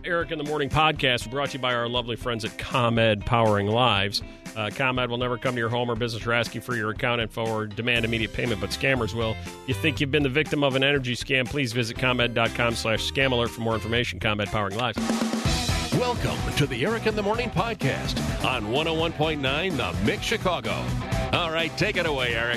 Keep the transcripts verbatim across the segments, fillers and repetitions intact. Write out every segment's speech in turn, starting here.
Eric in the Morning podcast brought to you by our lovely friends at ComEd Powering Lives. Uh, ComEd will never come to your home or business or ask you for your account info or demand immediate payment, but scammers will. If you think you've been the victim of an energy scam, please visit ComEd.com slash scam alert for more information. ComEd Powering Lives. Welcome to the Eric in the Morning podcast on one oh one point nine The Mix Chicago. All right, take it away, Eric.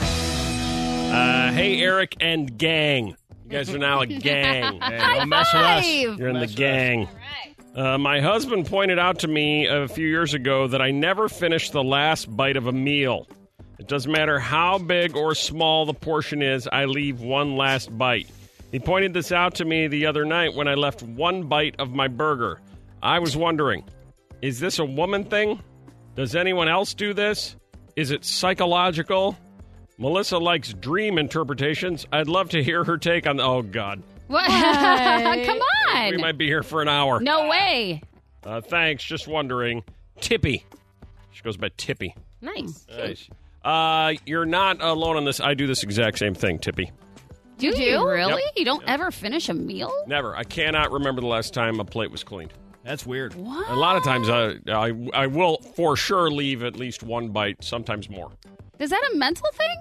Uh, hey, Eric and gang. You guys are now a gang. Hey, don't mess with us. You're in Mess the gang. Uh, my husband pointed out to me a few years ago that I never finish the last bite of a meal. It doesn't matter how big or small the portion is, I leave one last bite. He pointed this out to me the other night when I left one bite of my burger. I was wondering, is this a woman thing? Does anyone else do this? Is it psychological? Melissa likes dream interpretations. I'd love to hear her take on... Oh, God. What? Come on. We might be here for an hour. No way. Uh, thanks. Just wondering. Tippy. She goes by Tippy. Nice. Nice. Uh, you're not alone on this. I do this exact same thing, Tippy. Do you really? Yep. You don't ever finish a meal? Never. I cannot remember the last time a plate was cleaned. That's weird. What? A lot of times I, I, I will for sure leave at least one bite, sometimes more. Is that a mental thing?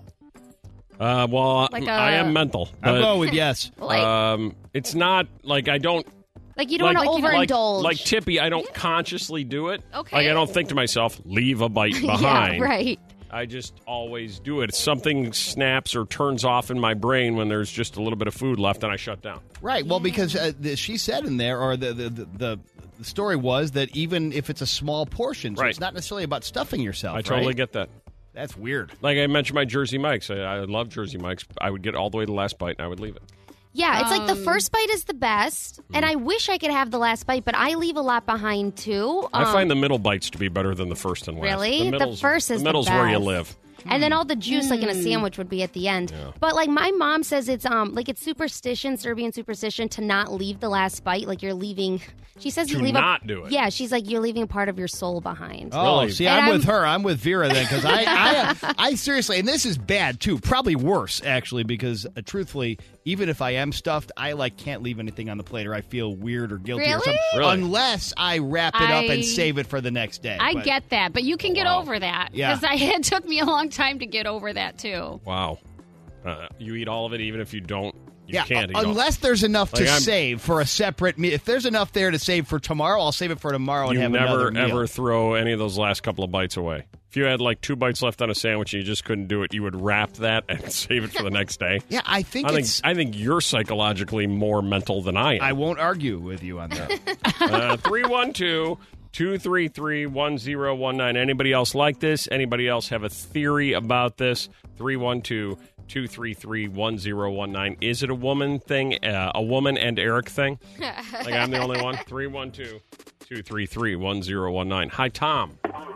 Uh, well, Like I a- am mental. I'll but, go with yes. Like, Um, it's not like I don't... Like you don't like, want to like, overindulge. like Tippy, I don't consciously do it. Okay. Like I don't think to myself, leave a bite yeah, behind. right. I just always do it. Something snaps or turns off in my brain when there's just a little bit of food left, and I shut down. Right. Well, because uh, the, she said in there, or the the, the the the story was that even if it's a small portion, so Right. it's not necessarily about stuffing yourself. I totally right? get that. That's weird. Like I mentioned my Jersey Mike's. I, I love Jersey Mike's. I would get all the way to the last bite, and I would leave it. Yeah, it's like the Um, first bite is the best, and I wish I could have the last bite, but I leave a lot behind too. I Um, find the middle bites to be better than the first and last. Really? The, The middle's, first is the the middle's where you best. live. and then all the juice, like in a sandwich, would be at the end. But like my mom says, it's um like it's superstition, Serbian superstition, to not leave the last bite. Like you're leaving. She says To you leave not a, do it. Yeah, she's like you're leaving part of your soul behind. Oh, Really? see, And I'm, I'm- with her. I'm with Vera then, because I, I, I seriously, and this is bad too. Probably worse actually, because uh, truthfully, even if I am stuffed, I like can't leave anything on the plate, or I feel weird or guilty or Really? something, Really? unless I wrap it up I- and save it for the next day. I But- get that, but you can get Wow. over that. Yeah. Because it took me a long time to get over that, too. Wow. Uh, you eat all of it, even if you don't. You yeah, can't eat uh, all. unless there's enough to Like, I'm- save for a separate meal. If there's enough there to save for tomorrow, I'll save it for tomorrow and You have never another meal. ever throw any of those last couple of bites away. If you had like two bites left on a sandwich and you just couldn't do it, you would wrap that and save it for the next day. Yeah, I think I think it's. I think you're psychologically more mental than I am. I won't argue with you on that. Uh, three one two, two three three, one zero one nine. Anybody else like this? Anybody else have a theory about this? three one two, two three three, one zero one nine. Is it a woman thing? Uh, a woman and Eric thing? Like I'm the only one? three one two, two three three, one zero one nine. Hi, Tom.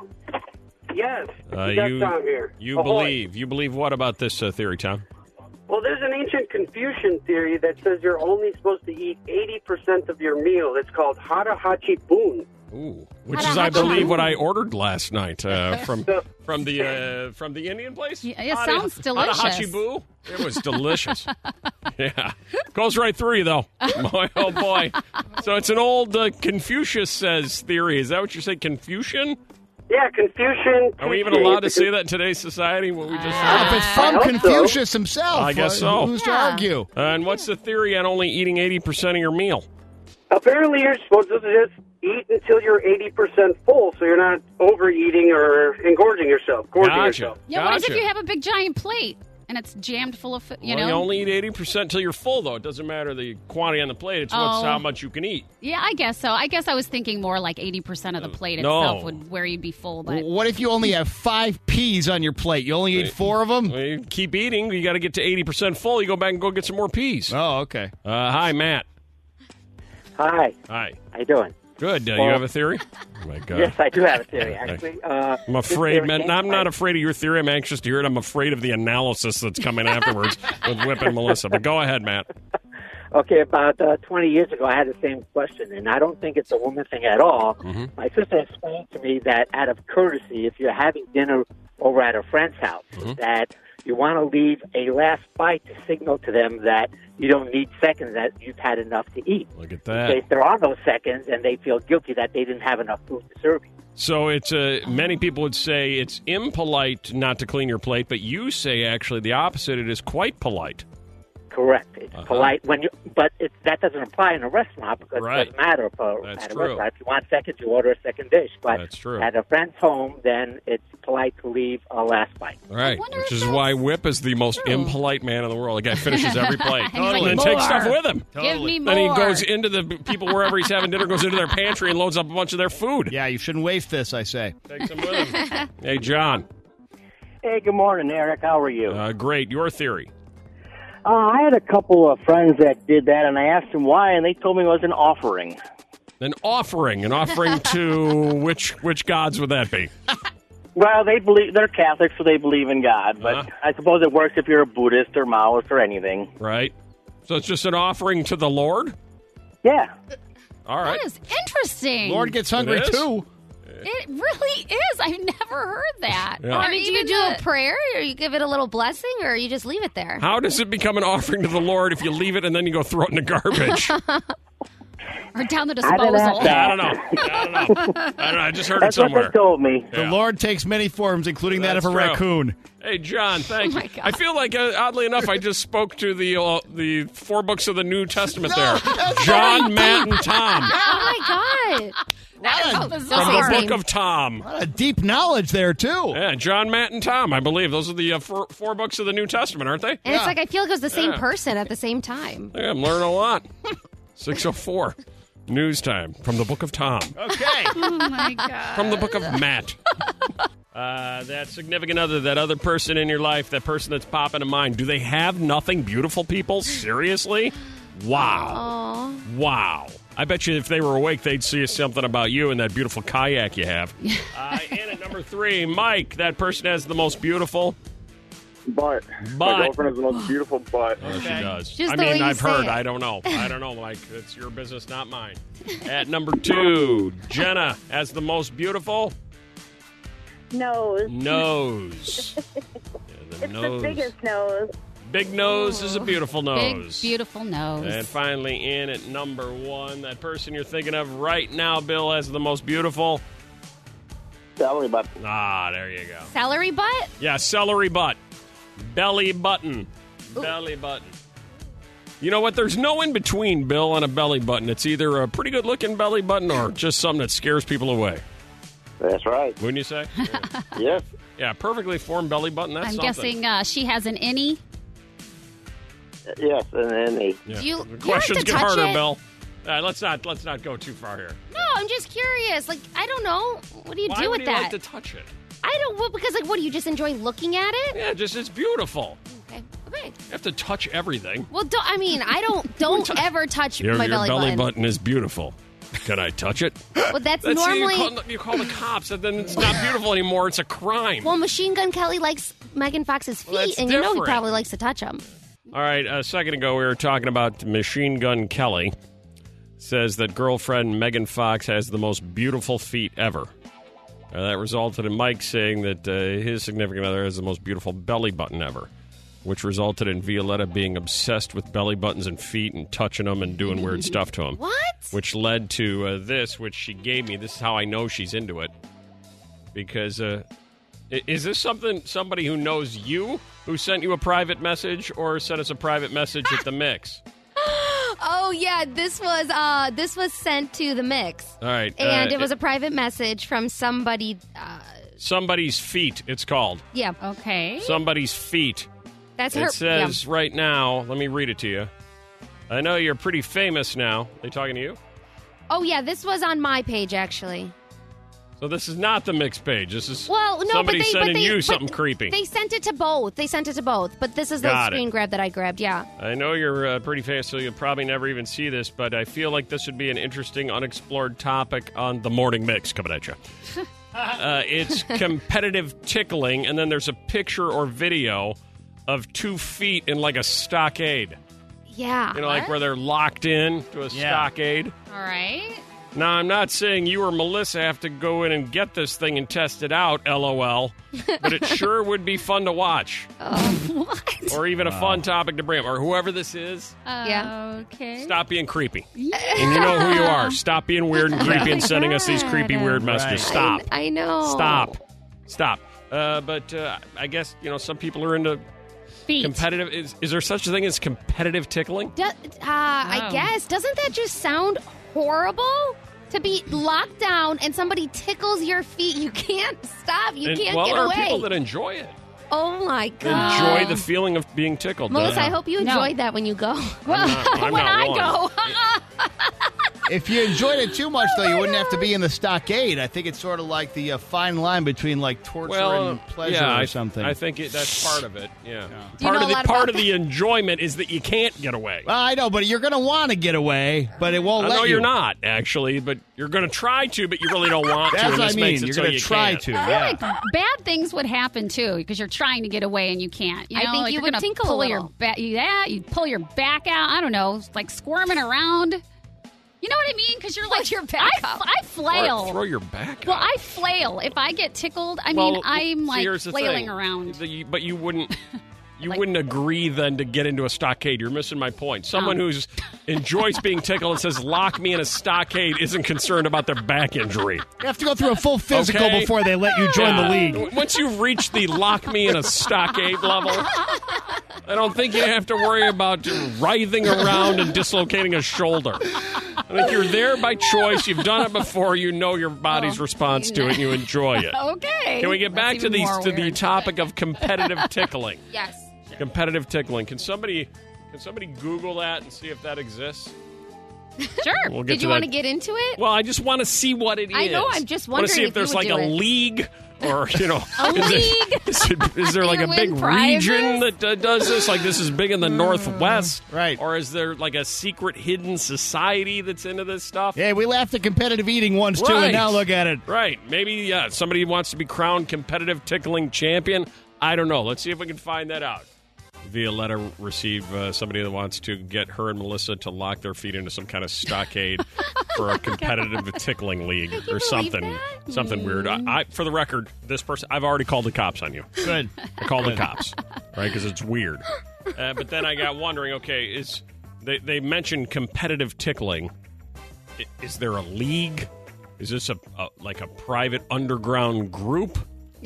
Yes, Uh, you got you Tom here. you Ahoy. believe. You believe what about this uh, theory, Tom? Well, there's an ancient Confucian theory that says you're only supposed to eat eighty percent of your meal. It's called hara hachi bun. Ooh, which is, I believe, what I ordered last night uh, from from the uh, from the Indian place. Yeah, it Hara- sounds delicious. Hara Hachibu. It was delicious. Yeah, goes right through you though. Boy, oh boy. So it's an old uh, Confucius says theory. Is that what you say, Confucian? Yeah, Confucian. Are we even teaching. allowed to say that in today's society? What we just if it's I from hope so. Confucius himself, I guess uh, so. Who's to Yeah. argue? Uh, and what's the theory on only eating eighty percent of your meal? Apparently, you're supposed to just eat until you're eighty percent full, so you're not overeating or engorging yourself, gorging Gotcha. yourself. Yeah, what Gotcha. if you have a big giant plate and it's jammed full of, food, you well, know? you only eat eighty percent until you're full, though. It doesn't matter the quantity on the plate. It's what's Oh. how much you can eat. Yeah, I guess so. I guess I was thinking more like eighty percent of the plate No. itself would where you'd be full. But What if you only have five peas on your plate? You only eat four of them? Well, you keep eating. You got to get to eighty percent full. You go back and go get some more peas. Uh, Oh, okay. hi, Matt. Hi, Hi. how you doing? Good. Uh, you Well- have a theory? Oh, my God. Yes, I do have a theory, actually. Uh, I'm this afraid, theory man. came I'm by- not afraid of your theory. I'm anxious to hear it. I'm afraid of the analysis that's coming afterwards with Whip and Melissa. But go ahead, Matt. Okay, about uh, twenty years ago, I had the same question, and I don't think it's a woman thing at all. Mm-hmm. My sister explained to me that out of courtesy, if you're having dinner over at a friend's house, Mm-hmm. that you want to leave a last bite to signal to them that you don't need seconds, that you've had enough to eat. Look at In that. case there are no seconds and they feel guilty that they didn't have enough food to serve you. So it's uh, many people would say it's impolite not to clean your plate, but you say actually the opposite. It is quite polite. Correct. It's Uh-huh. polite when you, but it, that doesn't apply in a restaurant because Right. it doesn't matter for That's at a true. restaurant. If you want seconds, you order a second dish. But That's true. at a friend's home, then it's polite to leave a last bite. Right, wonder which if is why that's Whip is the most true. impolite man in the world. The guy finishes every plate And he's like, and then takes "More." stuff with him. Give me more. Then he goes into the people wherever he's having dinner, goes into their pantry and loads up a bunch of their food. Yeah, you shouldn't waste this, I say. Takes them with him. Hey, John. Hey, good morning, Eric. How are you? Uh, great. Your theory. Uh, I had a couple of friends that did that, and I asked them why, and they told me it was an offering. An offering. An offering to which which gods would that be? Well, they believe they're Catholic, so they believe in God. But Uh-huh. I suppose it works if you're a Buddhist or Maoist or anything. Right. So it's just an offering to the Lord? Yeah. All right. That is interesting. Lord gets hungry, is? too. It really is. I've never heard that. Yeah. I mean, do you even do a the- prayer, or you give it a little blessing, or you just leave it there? How does it become an offering to the Lord if you leave it and then you go throw it in the garbage? or down the I didn't disposal? ask that. I don't know. I don't know. I don't know. I just heard That's it somewhere. what they told me. The Yeah. Lord takes many forms, including that of That's a true. raccoon. Hey, John, thank Oh, you. my God. I feel like, uh, oddly enough, I just spoke to the uh, the four books of the New Testament there. John, Matt, and Tom. Oh my god! That is From bizarre. the book of Tom. A lot of deep knowledge there, too. Yeah, John, Matt, and Tom, I believe. Those are the uh, four, four books of the New Testament, aren't they? And it's like I feel like it was the same Yeah. person at the same time. Yeah, I'm learning a lot. six oh four. News time from the book of Tom. Okay. Oh, my God. From the book of Matt. Uh, that significant other, that other person in your life, that person that's popping to mind, do they have nothing beautiful, people? Seriously? Wow. Oh, Wow. I bet you if they were awake, they'd see something about you and that beautiful kayak you have. uh, and at number three, Mike, that person has the most beautiful. Butt. Butt. My girlfriend has the most beautiful butt. Oh, she does. Just I the way mean, you I've say heard. it. I don't know. I don't know, Mike. It's your business, not mine. At number two, Jenna has the most beautiful Nose. nose. Yeah, the It's nose. the biggest nose. Big nose is a beautiful Big, nose. beautiful nose. And finally, in at number one, that person you're thinking of right now, Bill, has the most beautiful. Celery butt. Ah, there you go. Celery butt? Yeah, celery butt. Belly button. Belly button. You know what? There's no in between, Bill, and a belly button. It's either a pretty good looking belly button or just something that scares people away. That's right. Wouldn't you say? Yeah, Yes. yeah, perfectly formed belly button. That's I'm something. guessing uh, she has an innie. Yes, and then he. Yeah. Do you- The you have questions to get touch harder, it? Bill. Uh, let's not let's not go too far here. no, I'm just curious. Like, I don't know. What do you Why do would with you that? like to touch it? I don't. Well, because like, what do you just enjoy looking at it? Yeah, just it's beautiful. Okay. Okay. You have to touch everything. Well, don't, I mean, I don't. Don't ever touch Your, my your belly, belly button. button is beautiful. Can I touch it? Well, that's, That's normally. you call, you call the cops, and then it's not beautiful anymore. It's a crime. Well, Machine Gun Kelly likes Megan Fox's feet, Well, that's and you know he different. probably likes to touch them. All right, a second ago we were talking about Machine Gun Kelly. Says that girlfriend Megan Fox has the most beautiful feet ever. Uh, that resulted in Mike saying that uh, his significant other has the most beautiful belly button ever, which resulted in Violetta being obsessed with belly buttons and feet and touching them and doing weird stuff to them. What? Which led to uh, this, which she gave me. This is how I know she's into it. Because, uh, i- is this something, somebody who knows you, who sent you a private message, or sent us a private message at the mix? Oh yeah, this was uh this was sent to the mix, All right. and uh, it was a private message from somebody. Uh, Somebody's Feet, it's called. yeah, Okay. Somebody's Feet. that's her. It says right now, let me read it to you. I know you're pretty famous now. They talking to you? yeah. Oh yeah, this was on my page actually. So this is not the mix page. This is Well, no, somebody but they sending but they, you but something creepy. They sent it to both. They sent it to both, but this is the Got it. screen grab that I grabbed. Yeah. I know you're uh, pretty famous, so you'll probably never even see this, but I feel like this would be an interesting, unexplored topic on the morning mix coming at you. uh, it's competitive tickling, and then there's a picture or video of two feet in like a stockade. Yeah. You know, like where they're locked in to a Yeah. stockade. All right. Now, I'm not saying you or Melissa have to go in and get this thing and test it out, LOL, but it sure would be fun to watch. Oh, what? Or even a fun topic to bring up. Or whoever this is, Yeah. Okay. stop being creepy. And you know who you are. Stop being weird and creepy and sending us these creepy, weird messages. Stop. I, I know. Stop. Stop. Uh, but uh, I guess, you know, some people are into Feet. competitive. Is, is there such a thing as competitive tickling? Do, uh, I Wow. guess. Doesn't that just sound horrible? To be locked down and somebody tickles your feet, you can't stop. You And, can't well, get there are away. people that enjoy it. Oh my god! Enjoy the feeling of being tickled. Melissa, Uh, I hope you No. enjoyed that when you go. Well, not- I'm when not I willing. go, If you enjoyed it too much, though, you wouldn't have to be in the stockade. I think it's sort of like the uh, fine line between like torture Well, and pleasure yeah, or I, something. I think it, that's part of it. Yeah, Do you part know of a the lot part about of the enjoyment is that you can't get away. well, I know, but you're going to want to get away, but it won't I let know you. you're not actually, but you're going to try to, but you really don't want to. That's and what I this mean. makes it You're so going to you try can't. to. I Yeah. feel like bad things would happen too because you're trying to get away and you can't. You I know, think like you you're would gonna tinkle a pull little. your back. Yeah, you pull your back out. I don't know, like squirming around. You know what I mean? Because you're like your back I, up. I flail. Or throw your back. well, out. I flail if I get tickled. I Well, mean, I'm see, like here's the flailing thing. around. The- but you wouldn't. You Like- wouldn't agree then to get into a stockade. You're missing my point. Someone Oh. who's enjoys being tickled and says "lock me in a stockade" isn't concerned about their back injury. You have to go through a full physical Okay. before they let you join Yeah. the league. Once you've reached the lock me in a stockade level, I don't think you have to worry about writhing around and dislocating a shoulder. I think you're there by choice. You've done it before. You know your body's Oh, response to it, and you enjoy it. Okay. Can we get back That's to even the more to the weird. topic of competitive tickling? Yes. Competitive tickling. Can somebody can somebody Google that and see if that exists? Sure. We'll get Did to you that. want to get into it? Well, I just want to see what it is. I know, I'm just I want to see wondering if if there's you like would a do it. league, or you know, A is, league? It, is, it, is there like a You big win prizes? region that uh, does this? Like this is big in the Northwest, right. Or is there like a secret hidden society that's into this stuff? Hey, we laughed at competitive eating once, too, Right. and now look at it. Right. Maybe yeah, somebody wants to be crowned competitive tickling champion. I don't know. Let's see if we can find that out. Via letter received uh, somebody that wants to get her and Melissa to lock their feet into some kind of stockade for a competitive tickling league or believe something, that? something weird. I, I, for the record, this person, I've already called the cops on you. Good. I called the cops, right? Because it's weird. Uh, but then I got wondering. Okay, is they they mentioned competitive tickling? I- Is there a league? Is this a, a like a private underground group?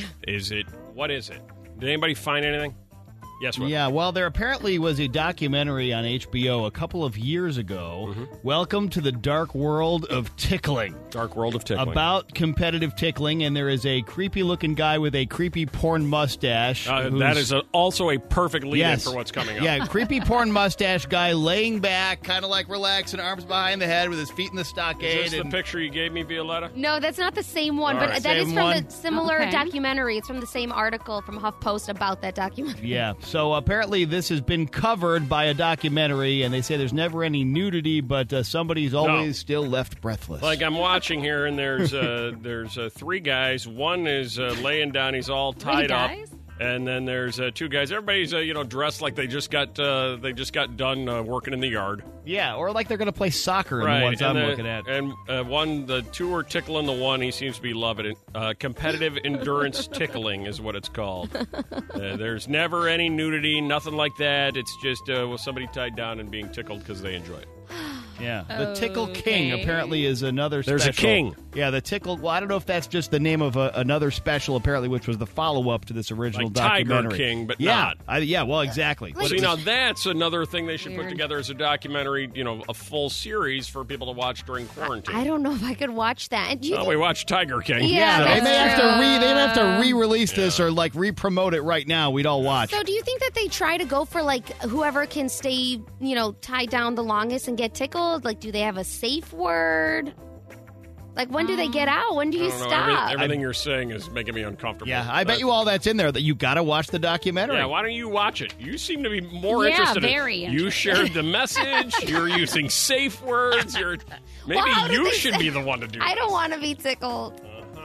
Is it what is it? Did anybody find anything? Yes, Will. Yeah, well, there apparently was a documentary on H B O a couple of years ago, Mm-hmm. Welcome to the Dark World of Tickling, Dark World of Tickling. about competitive tickling, and there is a creepy-looking guy with a creepy porn mustache. Uh, who's- that is a, also a perfect lead-in Yes. for what's coming up. Yeah, creepy porn mustache guy laying back, kind of like relaxing, arms behind the head with his feet in the stockade. Is this the and- picture you gave me, Violetta? No, that's not the same one, All but right. that is Same from one? the similar Okay. documentary. It's from the same article from HuffPost about that documentary. Yeah, so apparently this has been covered by a documentary, and they say there's never any nudity, but uh, somebody's always still left breathless. Like I'm watching here, and there's uh, there's uh, three guys. One is uh, laying down; he's all tied up. guys? And then there's uh, two guys. Everybody's uh, you know dressed like they just got uh, they just got done uh, working in the yard. yeah, or like they're going to play soccer in the ones and I'm the- looking at. And uh, one, the two are tickling the one. He seems to be loving it. Uh, competitive endurance tickling is what it's called. Uh, there's never any nudity, nothing like that. It's just uh, with somebody tied down and being tickled because they enjoy it. Yeah, the Tickle King Okay. apparently is another There's a special. king. Yeah, the Tickle. Well, I don't know if that's just the name of a, another special, apparently, which was the follow-up to this original Like Tiger documentary. King, but yeah, not. I, yeah, well, exactly. See, now that's another thing they should put Weird. together as a documentary, you know, a full series for people to watch during quarantine. I don't know if I could watch that. And do you Well, think- we watched Tiger King. Yeah, they that's may have to true. re they may have to re-release this or like re-promote it right now. We'd all watch. So do you think that they try to go for like whoever can stay, you know, tied down the longest and get tickled? Like, do they have a safe word? Like, when do they get out? When do I you don't know. stop? Every- everything you're saying is making me uncomfortable. Yeah, I bet But- you all that's in there that you got to watch the documentary. Yeah, why don't you watch it? You seem to be more Yeah, interested. very in, You interested. shared the message. You're using safe words. You're maybe Well, how do you they should say- be the one to do. I don't this. want to be tickled.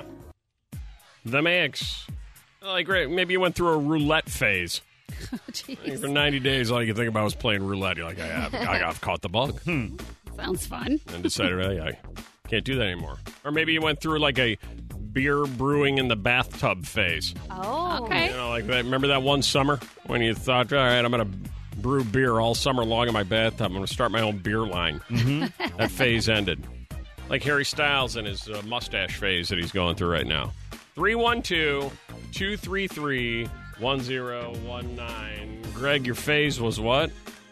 The mix. Like right, maybe you went through a roulette phase. Jeez. For ninety days, all you could think about was playing roulette. You're like, I have, I got caught the bug, Sounds fun. and decided, hey, I Can't do that anymore. Or maybe you went through like a beer brewing in the bathtub phase. Oh. Okay. You know, like that. Remember that one summer when you thought, all right, I'm going to brew beer all summer long in my bathtub. I'm going to start my own beer line. Mm-hmm. That phase ended. Like Harry Styles and his uh, mustache phase that he's going through right now. three one two, two three three, one zero one nine. Greg, your phase was what?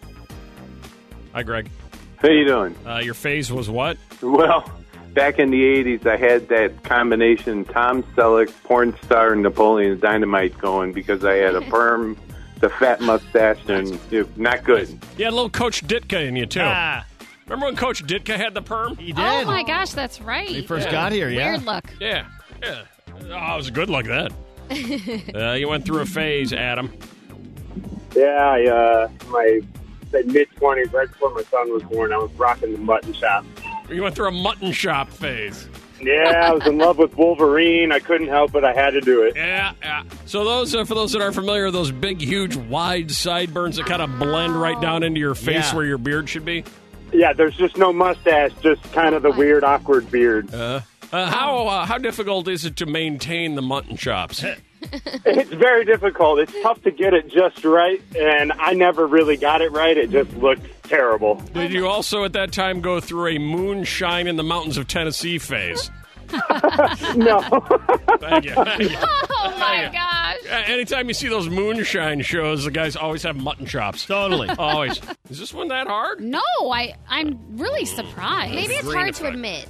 Hi, Greg. How you doing? Uh, your phase was what? Well, back in the eighties, I had that combination Tom Selleck, porn star, and Napoleon Dynamite going because I had a perm, the fat mustache, and it, not good. You had a little Coach Ditka in you, too. Ah, Remember when Coach Ditka had the perm? he did. Oh, my gosh, that's right. When he first Yeah. got here, yeah. Weird look. Yeah. Yeah. Oh, it was a good look then. uh, you went through a phase, Adam. Yeah, I, uh, my mid twenties, right before my son was born, I was rocking the mutton shop. You went through a mutton shop phase. Yeah, I was in love with Wolverine. I couldn't help it. I had to do it. Yeah, yeah. So those, uh, for those that aren't familiar, those big, huge, wide sideburns that kind of blend right down into your face Yeah. where your beard should be. Yeah, there's just no mustache, just kind of the weird, awkward beard. Uh, uh, how uh, how difficult is it to maintain the mutton chops? It's very difficult. It's tough to get it just right, and I never really got it right. It just looked terrible. Did you also at that time go through a moonshine in the mountains of Tennessee phase? No. Thank you. Thank you. Oh, my gosh. Uh, Anytime you see those moonshine shows, the guys always have mutton chops. Totally. Always. Is this one that hard? No, I, I'm really surprised. Maybe it's Green hard effect. to admit.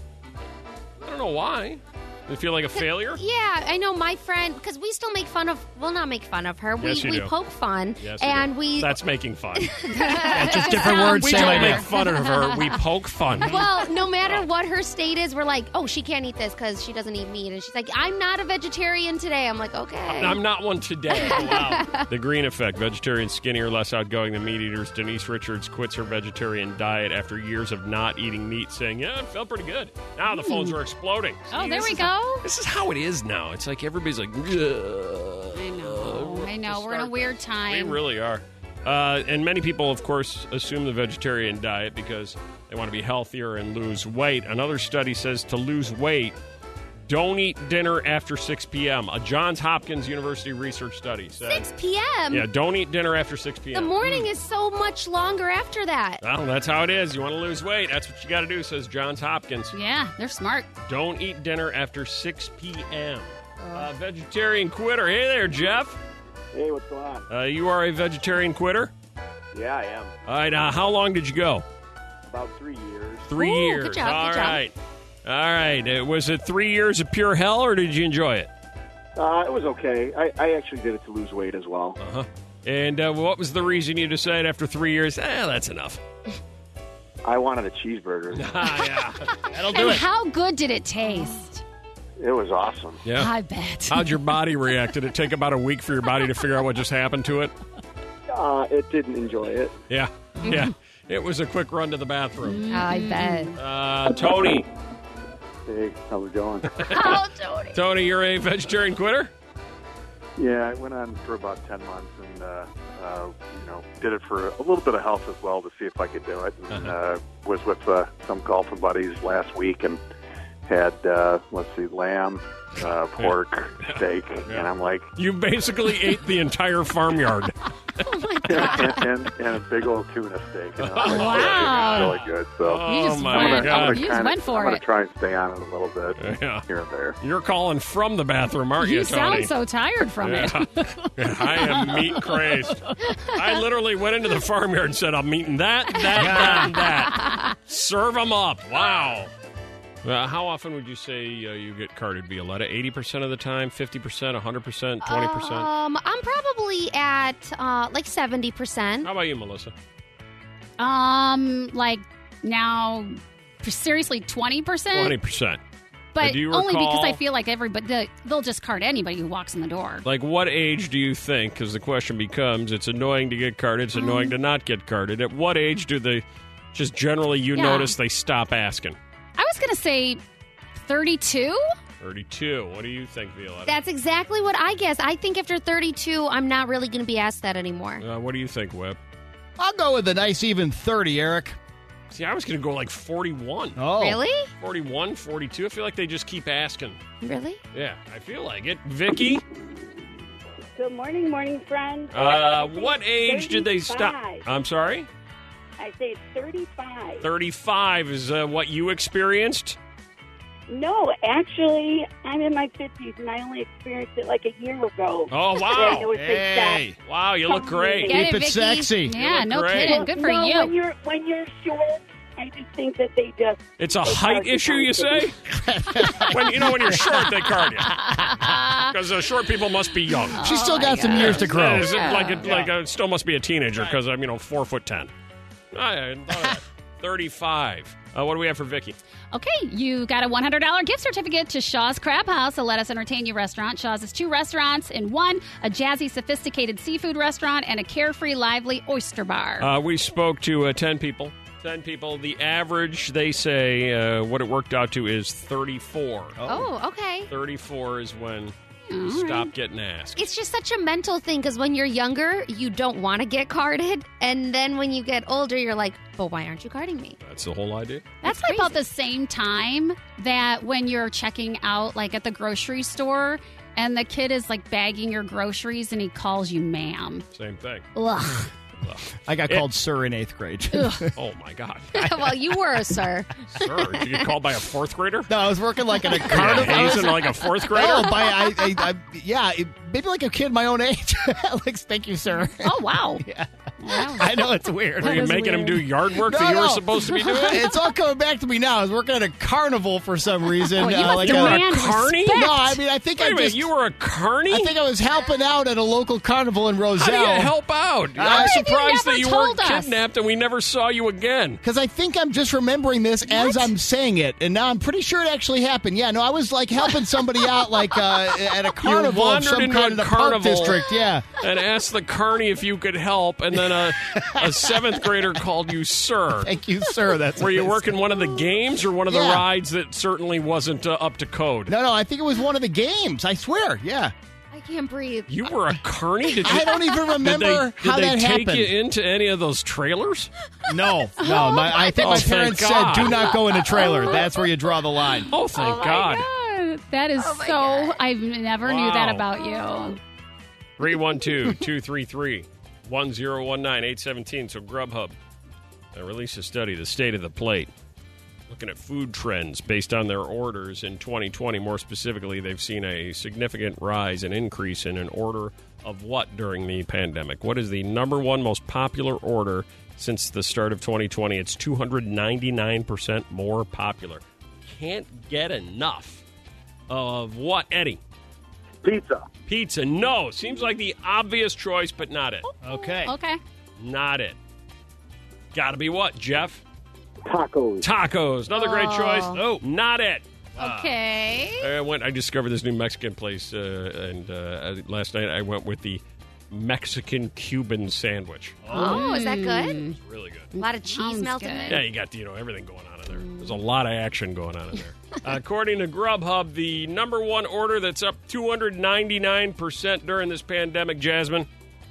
I don't know why. You feel like a failure? Yeah, I know my friend, because we still make fun of, well, not make fun of her. We, Yes, you we do. poke fun. Yes, you and do. we. That's making fun. Yeah, just different words, We same don't idea. make fun of her. We poke fun. Well, no matter what her state is, we're like, oh, she can't eat this because she doesn't eat meat. And she's like, I'm not a vegetarian today. I'm like, okay. I'm not one today. Wow. The Green Effect. Vegetarians skinnier, less outgoing than meat eaters. Denise Richards quits her vegetarian diet after years of not eating meat, saying, yeah, it felt pretty good. Now the phones are exploding. Oh, See, there this we is go. how- this is how it is now. It's like everybody's like, Ugh. I know. I know. We're in a weird We time. really are. Uh, and many people, of course, assume the vegetarian diet because they want to be healthier and lose weight. Another study says to lose weight, don't eat dinner after six p.m. A Johns Hopkins University research study said. six p.m.? Yeah, don't eat dinner after six The p.m. morning is so much longer after that. Well, that's how it is. You want to lose weight. That's what you got to do, says Johns Hopkins. Yeah, they're smart. Don't eat dinner after six p.m. Uh, vegetarian quitter. Hey there, Jeff. Hey, what's going on? Uh, you are a vegetarian quitter? Yeah, I am. All right, uh, how long did you go? About three years. Three Ooh, years. good job, All good job. right. All right. Uh, was it three years of pure hell, or did you enjoy it? Uh, it was okay. I, I actually did it to lose weight as well. Uh-huh. And uh, what was the reason you decided after three years, eh, that's enough? I wanted a cheeseburger. Ah, yeah. That'll do And it. how good did it taste? It was awesome. Yeah. I bet. How'd your body react? Did it take about a week for your body to figure out what just happened to it? Uh, it didn't enjoy it. Yeah. Yeah. It was a quick run to the bathroom. I bet. Uh, Tony. Hey, how's it going? Oh, Tony. Tony, you're a vegetarian quitter? Yeah, I went on for about ten months and, uh, uh, you know, did it for a little bit of health as well to see if I could do it. And uh, was with uh, some golfing buddies last week and had, uh, let's see, lamb, uh, pork, steak, and I'm like... You basically ate the entire farmyard. and, and, and a big old tuna steak. And I'm like, Wow. Really good. So Oh, You just my went- I'm God. gonna You just kinda- went for I'm going it. to try and stay on it a little bit Yeah. here and there. You're calling from the bathroom, aren't you, You Tony? sound so tired from it. Yeah. I am meat crazed. I literally went into the farmyard and said, I'm eating that, that, that, and that. Serve them up. Wow. Uh, how often would you say uh, you get carded, Violetta? eighty percent of the time, fifty percent, one hundred percent, twenty percent? Um, I'm probably at uh, like seventy percent. How about you, Melissa? Um, like now, seriously, twenty percent. twenty percent. But do you only because recall- I feel like everybody they- they'll just card anybody who walks in the door. Like, what age do you think? Because the question becomes, it's annoying to get carded, it's annoying to not get carded. At what age do they, just generally, you Yeah. notice they stop asking? I was gonna say thirty-two. thirty-two. What do you think, Violetta? That's exactly what I guess. I think after thirty-two, I'm not really going to be asked that anymore. Uh, what do you think, Webb? I'll go with a nice even thirty, Eric. See, I was going to go like forty-one. Oh. Really? forty-one, forty-two. I feel like they just keep asking. Really? Yeah, I feel like it. Vicky, Good morning, morning friends. uh, what age did they stop? thirty-five. I'm sorry? I say thirty-five. thirty-five is uh, what you experienced? No, actually, I'm in my fifties, and I only experienced it like a year ago. Oh, wow. And it was Hey. exact- Wow, you look great. Get Keep it Vicky. sexy. Yeah, look no great. kidding. Good for no, you. When you're when you're short, I just think that they just It's a They height card you issue, you say? when you know when you're short, they card you. Because uh, short people must be young. She's still Oh, got my some God. years to grow. Is it like a, Yeah. like a, still must be a teenager because I'm you know four foot ten. I, I, Thirty-five. Uh, what do we have for Vicky? Okay, you got a one hundred dollars gift certificate to Shaw's Crab House, a Let Us Entertain You restaurant. Shaw's is two restaurants in one, a jazzy, sophisticated seafood restaurant, and a carefree, lively oyster bar. Uh, we spoke to uh, ten people. Ten people. The average, they say, uh, what it worked out to is thirty-four. Oh, okay. thirty-four is when you All stop right. getting asked. It's just such a mental thing because when you're younger, you don't want to get carded. And then when you get older, you're like, but why aren't you carding me? That's the whole idea. That's like about the same time that when you're checking out, like at the grocery store, and the kid is like bagging your groceries and he calls you ma'am. Same thing. Ugh. I got It- called sir in eighth grade. Oh, my God. Well, you were a sir. Sir, did you get called by a fourth grader? No, I was working like in a Yeah, carnival. he's in like a fourth grader? No, by I, I, I yeah, it- maybe like a kid my own age. Alex, thank you, sir. Oh, wow. Yeah. Wow. I know it's weird. Were you is making him weird. do yard work No, that you were no. supposed to be doing? It's all coming back to me now. I was working at a carnival for some reason. Oh, you uh, must like You a- were a demand carny? respect. No, I mean I think Wait I a minute, just you were a carny? I think I was helping out at a local carnival in How Roselle. do you help out? Uh, I'm You've surprised never that you told weren't us. kidnapped and we never saw you again. Because I think I'm just remembering this as I'm saying it, and now I'm pretty sure it actually happened. Yeah, no, I was like helping somebody out, like uh, at a carnival of wandered some into kind a in the carnival. Park District. Yeah, And asked the carny if you could help, and then a, a seventh grader called you sir. thank you, sir. That's Were what you it is. working one of the games or one of the Yeah. rides that certainly wasn't uh, up to code? No, no, I think it was one of the games. I swear. Yeah, I can't breathe. You were a carny? Did you, I don't even remember did they, how did that they take happened. you into any of those trailers? No, no. My, I think Oh, my thank parents God. said, "Do not go in a trailer." That's where you draw the line. Oh, thank Oh, my God. God. That is Oh, my so. God. I never knew that Wow. about you. three one two, two three three, one zero one nine, eight one seven. So Grubhub uh, released a study, The State of the Plate, looking at food trends based on their orders in twenty twenty. More specifically, they've seen a significant rise and increase in an order of what during the pandemic? What is the number one most popular order since the start of twenty twenty? It's two hundred ninety-nine percent more popular. Can't get enough of what, Eddie? Pizza. Pizza. No. Seems like the obvious choice, but not it. Okay. Okay. Not it. Gotta be what, Jeff? Tacos. Tacos. Another great Oh. choice. No, not it. Okay. I went. I discovered this new Mexican place, uh, and uh, last night I went with the Mexican Cuban sandwich. Oh, is that good? It's really good. A lot of cheese Sounds melted good. in Yeah, it. you got you know everything going on in there. There's a lot of action going on in there. According to Grubhub, the number one order that's up two hundred ninety-nine percent during this pandemic, Jasmine.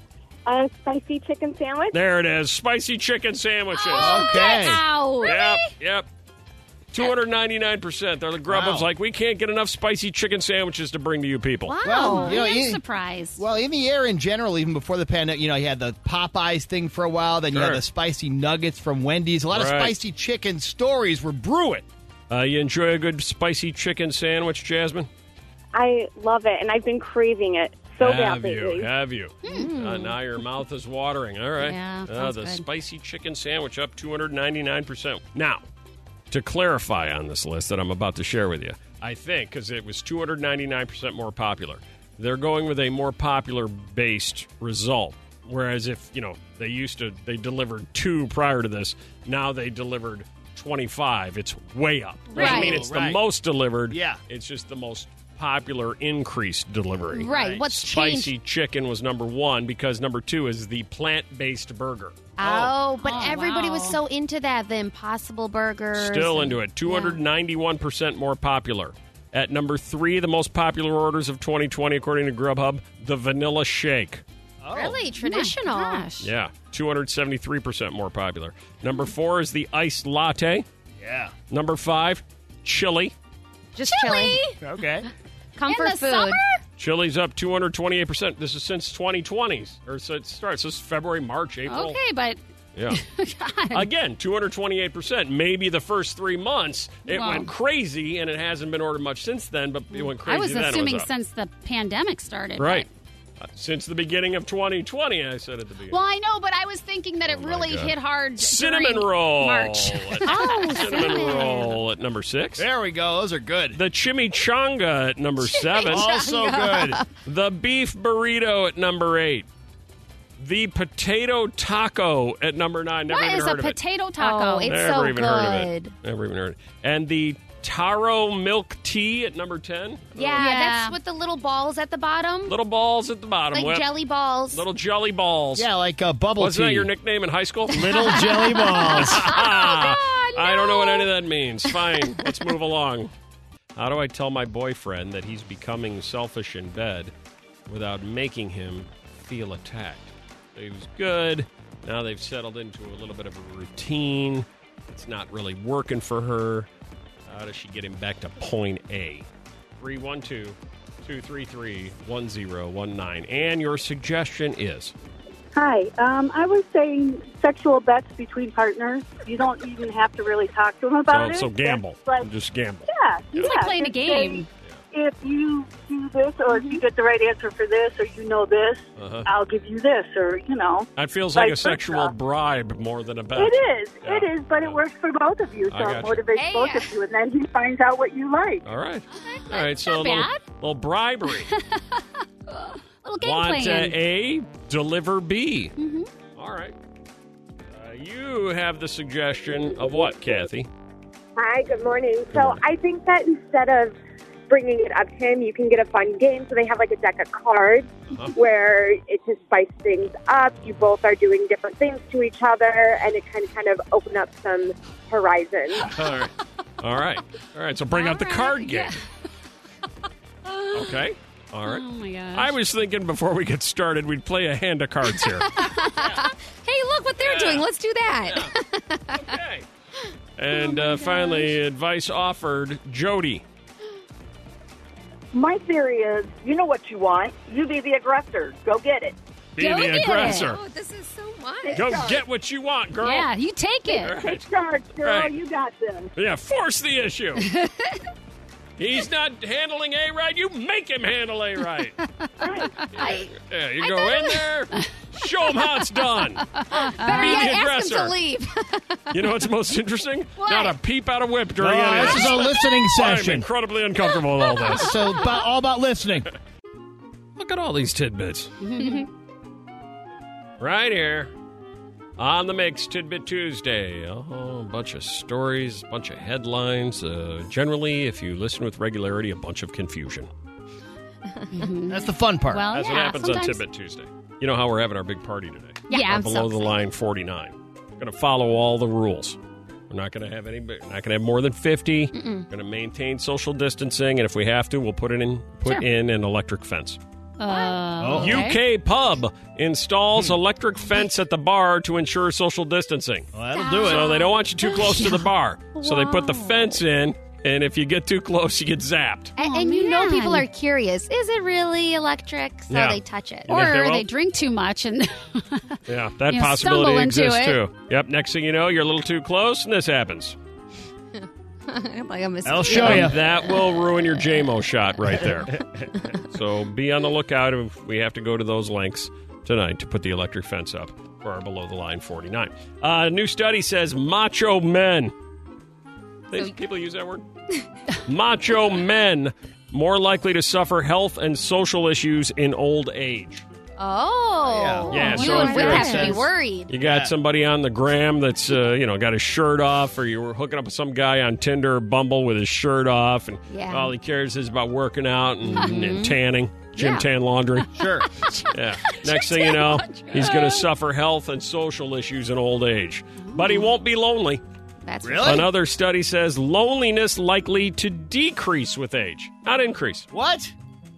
A spicy chicken sandwich. There it is, spicy chicken sandwiches. Oh, Okay. get out. Yep, yep. two hundred ninety-nine percent. They're the Grubhub's Wow. like, we can't get enough spicy chicken sandwiches to bring to you people. Wow. Well, you know, I'm you- surprised. Well, in the air in general, even before the pandemic, you know, you had the Popeyes thing for a while. Then you Sure. had the spicy nuggets from Wendy's. A lot of Right. spicy chicken stories were brewing. Uh, you enjoy a good spicy chicken sandwich, Jasmine? I love it, and I've been craving it so bad Have lately. you? Have you? Uh, now your mouth is watering. All right. Yeah, uh, sounds the good. spicy chicken sandwich up two hundred ninety-nine percent. Now, to clarify on this list that I'm about to share with you, I think, because it was two hundred ninety-nine percent more popular, they're going with a more popular based result. Whereas if, you know, they used to, they delivered two prior to this, now they delivered twenty-five. It's way up. Doesn't Right. mean it's the Right. most delivered. Yeah. It's just the most popular increased delivery. Right. What's Spicy changed? chicken was number one because number two is the plant-based burger. Oh, but Oh, everybody wow. was so into that. The Impossible Burgers. Still and- into it. two hundred ninety-one percent more popular. At number three, the most popular orders of twenty twenty, according to Grubhub, the vanilla shake. Oh. Really? Traditional? Gosh. Yeah, two hundred seventy-three percent more popular. Number four is the iced latte. Yeah. Number five, chili. Just Chili. chili. Okay. Comfort In the food. summer? Chili's up two hundred twenty-eight percent. This is since twenty twenty. Or so it starts. This is February, March, April. Okay, but Yeah. Again, two hundred twenty-eight percent. Maybe the first three months it Wow. went crazy, and it hasn't been ordered much since then, but it went crazy I was then. assuming it was up. since the pandemic started. Right. Uh, since the beginning of twenty twenty, I said at the beginning. Well, I know, but I was thinking that it really God. hit hard Cinnamon during roll. March. Oh, Cinnamon roll at number six. There we go. Those are good. The chimichanga at number seven. Also good. The beef burrito at number eight. The potato taco at number nine. Never What even is a heard of it. potato taco? Oh, it's Never so even heard of it. good. Never even heard of it. And the taro milk tea at number ten. Yeah, Yeah. that's with the little balls at the bottom. Little balls at the bottom. Like Whip. jelly balls. Little jelly balls. Yeah, like uh, bubble Wasn't tea. that your nickname in high school? Little jelly balls. I don't know what any of that means. Fine. Let's move along. How do I tell my boyfriend that he's becoming selfish in bed without making him feel attacked? He was good. Now they've settled into a little bit of a routine. It's not really working for her. How does she get him back to point A? three one two, two three three, one zero one nine. And your suggestion is? Hi. Um, I was saying sexual bets between partners. You don't even have to really talk to them about So, it. so gamble. Just like, Just gamble. yeah, It's yeah. like playing a Just say, game. if you do this, or if you get the right answer for this, or you know this, Uh-huh. I'll give you this, or you know. That feels like a vice sexual versa. bribe more than a bet. It is. Yeah. It is, but it works for both of you, so I it got you. motivates Hey. both of you, and then he finds out what you like. All right. All right. So a not little, bad. little bribery. Little game Want uh, plan. A, deliver B. Mm-hmm. All right. Uh, you have the suggestion of what, Kathy? Hi, good morning. So I think that instead of bringing it up to him, you can get a fun game. So they have like a deck of cards Uh-huh. where it just spices things up. You both are doing different things to each other, and it can kind of open up some horizon. All right. All right. All right. So bring out the card game. Okay. All right. Oh, my gosh. I was thinking before we get started, we'd play a hand of cards here. Hey, look what they're Yeah. doing. Let's do that. Okay. And uh, finally, advice offered, Jody. My theory is, you know what you want. You be the aggressor. Go get it. Be the aggressor. Oh, this is so much. Go get what you want, girl. Yeah, you take it. All right. Take charge, girl. Right. You got this. Yeah, force the issue. He's not handling A right. You make him handle A right. I, Yeah, you go in there, show him how it's done. better Be yet, the ask him aggressor. to leave. You know what's most interesting? What? Not a peep out of whip during No, any of this is a listening I'm session. incredibly uncomfortable with all this. So about, all about listening. Look at all these tidbits. Right here on the Mix Tidbit Tuesday. Oh, a bunch of stories, a bunch of headlines. Uh, generally, if you listen with regularity, a bunch of confusion. That's the fun part. Well, That's yeah, what happens sometimes. on Tidbit Tuesday. You know how we're having our big party today. Yeah, Our I'm below so the line forty-nine. We're going to follow all the rules. We're not going to have any. We're not going to have more than fifty. We're going to maintain social distancing, and if we have to, we'll put it in. Put Sure. in an electric fence. Uh, okay. U K pub installs electric fence at the bar to ensure social distancing. Well, that'll do it. So they don't want you too close to the bar. So they put the fence in, and if you get too close, you get zapped. And, Oh, and you know man. people are curious. Is it really electric? So Yeah. they touch it. Yeah, Or they they won't. drink too much and Yeah, that You know, possibility stumble into exists it. too. Yep. Next thing you know, you're a little too close, and this happens. like I'm a I'll show And you. that will ruin your J M O shot right there. So be on the lookout if we have to go to those lengths tonight to put the electric fence up for our below the line forty-nine. Uh, a new study says macho men. Think people use that word? Macho men more likely to suffer health and social issues in old age. Oh. Yeah, You so and if Whip you're- have to be worried. You got somebody on the gram that's, uh, you know, got his shirt off, or you were hooking up with some guy on Tinder or Bumble with his shirt off, and Yeah. all he cares is about working out and, and tanning, gym Yeah. tan laundry. Sure. Yeah. Next thing you know, he's going to suffer health and social issues in old age. But he won't be lonely. That's Really? Another study says loneliness likely to decrease with age, not increase. What?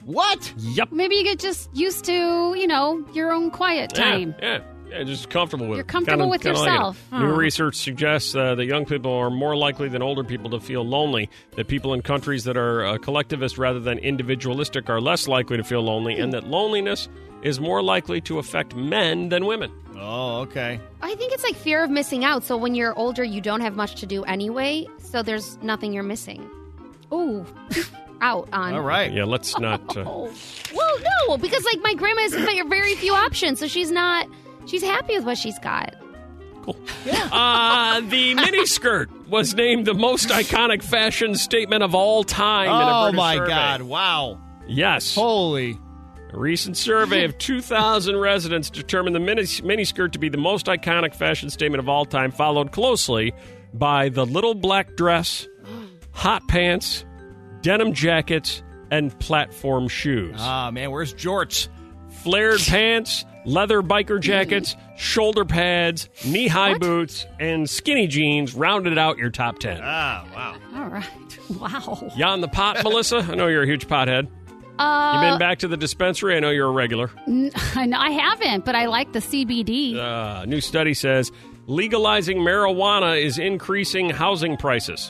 What? Yep. Maybe you get just used to, you know, your own quiet time. Yeah, yeah. Yeah, just comfortable with You're it. comfortable Kinda- with kinda like it. yourself. New Huh. research suggests uh, that young people are more likely than older people to feel lonely, that people in countries that are uh, collectivist rather than individualistic are less likely to feel lonely, and that loneliness is more likely to affect men than women. Oh, okay. I think it's like fear of missing out. So when you're older, you don't have much to do anyway. So there's nothing you're missing. Ooh, out on. All right. Yeah, let's not... Uh, Well, no, because like my grandma has very few options, so she's not. She's happy with what she's got. Cool. Yeah. Uh, the miniskirt was named the most iconic fashion statement of all time. in a Oh, British my survey. God. Wow. Yes. Holy. A recent survey of two thousand residents determined the mini- miniskirt to be the most iconic fashion statement of all time, followed closely by the little black dress, hot pants, denim jackets, and platform shoes. Ah, man, where's jorts? Flared pants, leather biker jackets, shoulder pads, knee-high boots, and skinny jeans rounded out your top ten. Ah, wow. All right. Wow. You on the pot, Melissa? I know you're a huge pothead. Uh, You been back to the dispensary? I know you're a regular. n- no, I haven't, but I like the C B D. Uh, a new study says legalizing marijuana is increasing housing prices.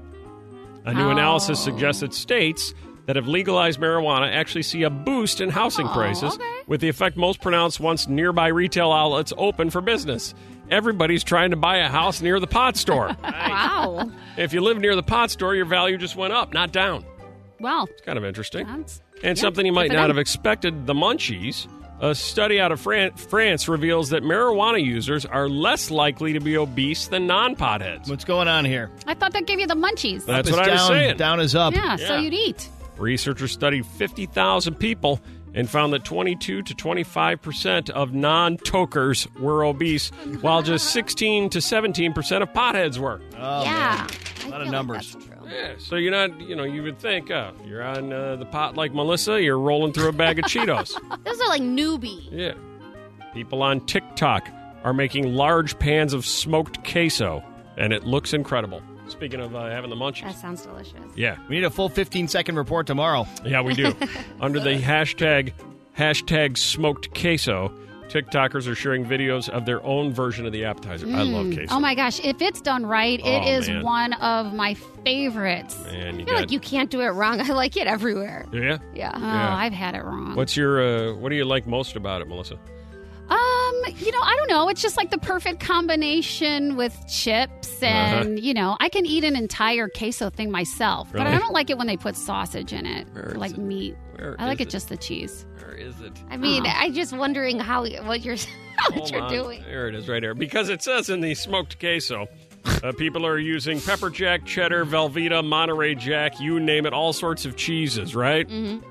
A new Oh. analysis suggests that states that have legalized marijuana actually see a boost in housing Oh, prices, okay. with the effect most pronounced once nearby retail outlets open for business. Everybody's trying to buy a house near the pot store. Wow. If you live near the pot store, your value just went up, not down. Well, It's kind of interesting. that's, And yeah, something you good might for not them. have expected, the munchies. A study out of Fran- France reveals that marijuana users are less likely to be obese than non-potheads. What's going on here? I thought that gave you the munchies. That's Up what is I was down, saying. Down is up. Yeah, so Yeah. you'd eat. Researchers studied fifty thousand people and found that twenty-two to twenty-five percent of non-tokers were obese, while just sixteen to seventeen percent of potheads were. Oh, Yeah. man. I A lot of feel numbers. Like that's true. Yeah, so you're not, you know, you would think, oh, if you're on uh, the pot like Melissa, you're rolling through a bag of Cheetos. Those are like newbie. Yeah. People on TikTok are making large pans of smoked queso, and it looks incredible. Speaking of uh, having the munchies. That sounds delicious. Yeah. We need a full fifteen-second report tomorrow. Yeah, we do. Under the hashtag, hashtag smoked queso, TikTokers are sharing videos of their own version of the appetizer. I love queso. Oh my gosh, if it's done right, it Oh, is man. one of my favorites. Man, you I feel got like you can't do it wrong. I like it everywhere. Yeah? Yeah. Oh, Yeah. I've had it wrong. What's your, uh, what do you like most about it, Melissa? Um, you know, I don't know. It's just like the perfect combination with chips, and Uh-huh. you know, I can eat an entire queso thing myself, but I Really? don't like it when they put sausage in it, Where or is like it? meat. Where I like is it just the cheese. Where is it? I mean, Oh. I'm just wondering how what you're what Hold you're on. doing. There it is right there. Because it says in the smoked queso, uh, people are using pepper jack, cheddar, Velveeta, Monterey Jack, you name it, all sorts of cheeses, right? Mm-hmm.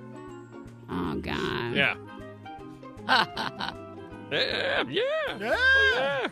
Oh God. Yeah. Yeah, yeah, yeah.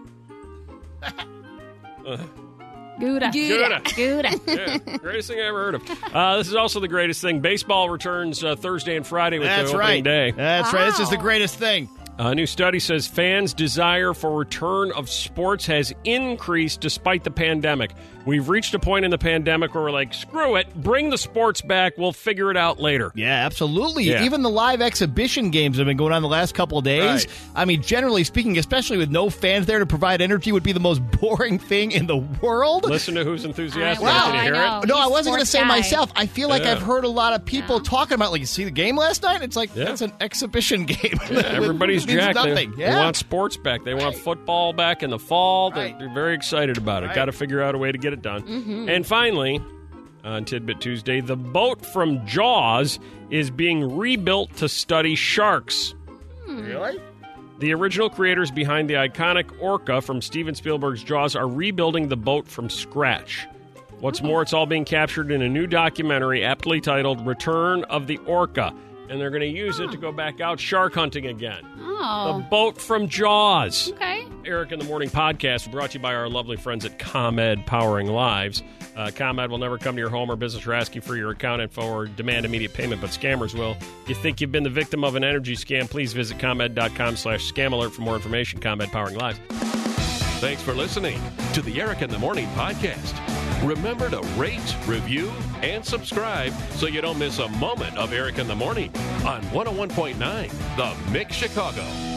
Uh, Gouda. Gouda. Gouda. yeah, greatest thing I ever heard of. Uh, this is also the greatest thing. Baseball returns uh, Thursday and Friday with That's the opening right. day. That's right. This is the Wow. greatest thing. A new study says fans' desire for return of sports has increased despite the pandemic. We've reached a point in the pandemic where we're like, screw it, bring the sports back, we'll figure it out later. Yeah, absolutely. Yeah. Even the live exhibition games have been going on the last couple of days. Right. I mean, generally speaking, especially with no fans there to provide energy, would be the most boring thing in the world. Listen to who's enthusiastic. I know, Did you I hear know. it? No, I He's a wasn't going to sports say guy. myself. I feel like Yeah. I've heard a lot of people talking about, like, you see the game last night? It's like, Yeah. that's an exhibition game. Yeah, everybody's It means jacked. They, nothing. they Yeah. want sports back. They want football back in the fall. They're, Right. they're very excited about it. Right. Got to figure out a way to get it done. Mm-hmm. And finally, on Tidbit Tuesday, the boat from Jaws is being rebuilt to study sharks. Really? The original creators behind the iconic orca from Steven Spielberg's Jaws are rebuilding the boat from scratch. What's more, it's all being captured in a new documentary aptly titled Return of the Orca, and they're going to use it to go back out shark hunting again. The Oh. boat from Jaws. Okay. Eric in the Morning podcast brought to you by our lovely friends at ComEd Powering Lives. Uh, ComEd will never come to your home or business or ask you for your account info or demand immediate payment, but scammers will. If you think you've been the victim of an energy scam, please visit ComEd.com slash scam alert for more information. ComEd Powering Lives. Thanks for listening to the Eric in the Morning podcast. Remember to rate, review, and subscribe so you don't miss a moment of Eric in the Morning on one oh one point nine The Mix Chicago.